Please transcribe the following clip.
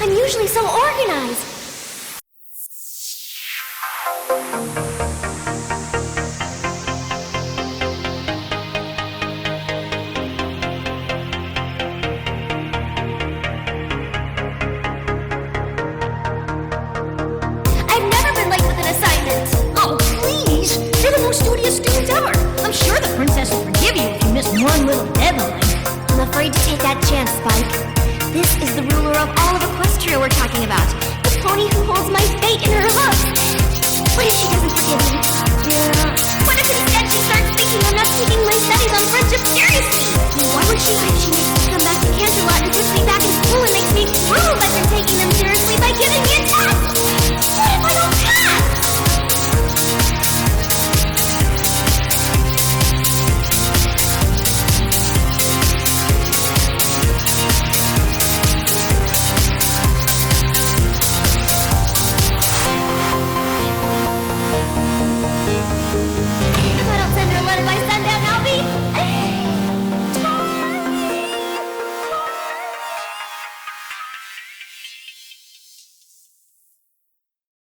I'm usually so organized. I've never been late with an assignment. Oh, please! You're the most studious student ever. I'm sure the princess will forgive you if you miss one little deadline. I'm afraid to take that chance, Spike. This is the ruler of all of Equestria we're talking about. The pony who holds my fate in her hoof. What if she doesn't forgive me? What if instead she starts thinking I'm not taking my studies on friendship seriously? Why would she lie if she makes